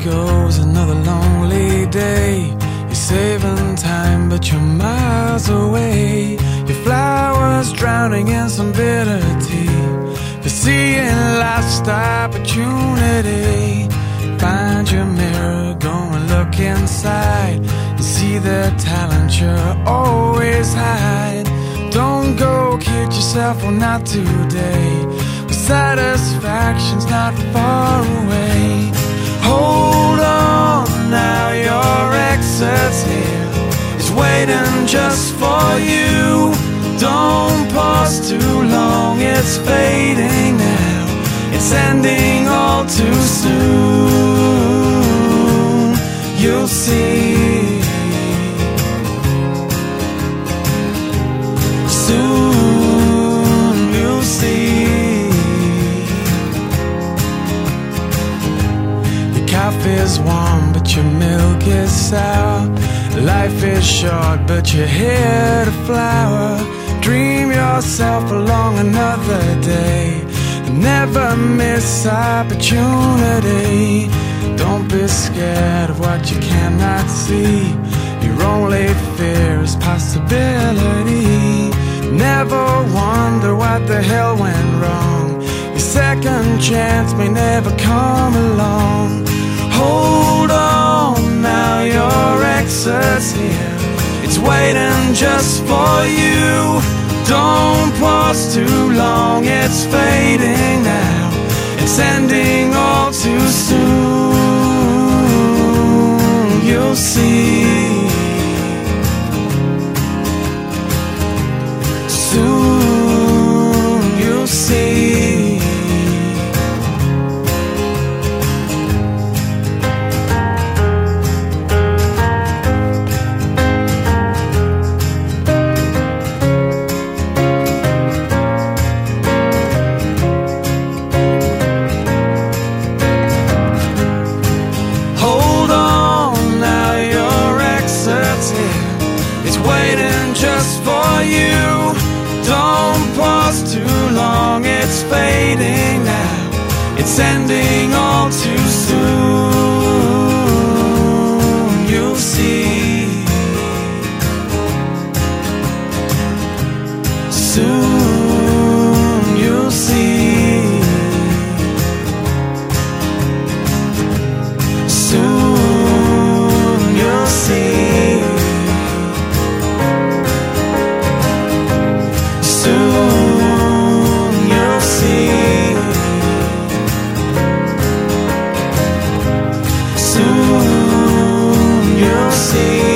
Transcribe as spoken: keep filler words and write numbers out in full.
goes another lonely day. You're saving time, but you're miles away. Your flowers drowning in some bitter tea. For seeing life's opportunity. Find your mirror, go and look inside. You see the talent you're always hide. Don't go kid yourself, well not today. But satisfaction's not far away. Hold on now, your exit's here. It's waiting just for you. Don't pause too long, it's fading now. It's ending all too soon. You'll see. Soon you'll see. Your coffee's warm, but your milk is sour. Life is short, but you're here to flower. Dream yourself along another day. Never miss opportunity. Don't be scared of what you cannot see. Your only fear is possibility. Never wonder what the hell went wrong. Your second chance may never come along. Hold on now, your exit's here. It's waiting just for you. Don't pause too long, it's fading now. It's ending all too soon. You'll see. Soon you'll see. Waiting just for you. Don't pause too long, it's fading now. It's ending all too soon. You'll see. Soon you'll see. Soon you'll see. Soon you'll see. Soon you'll see.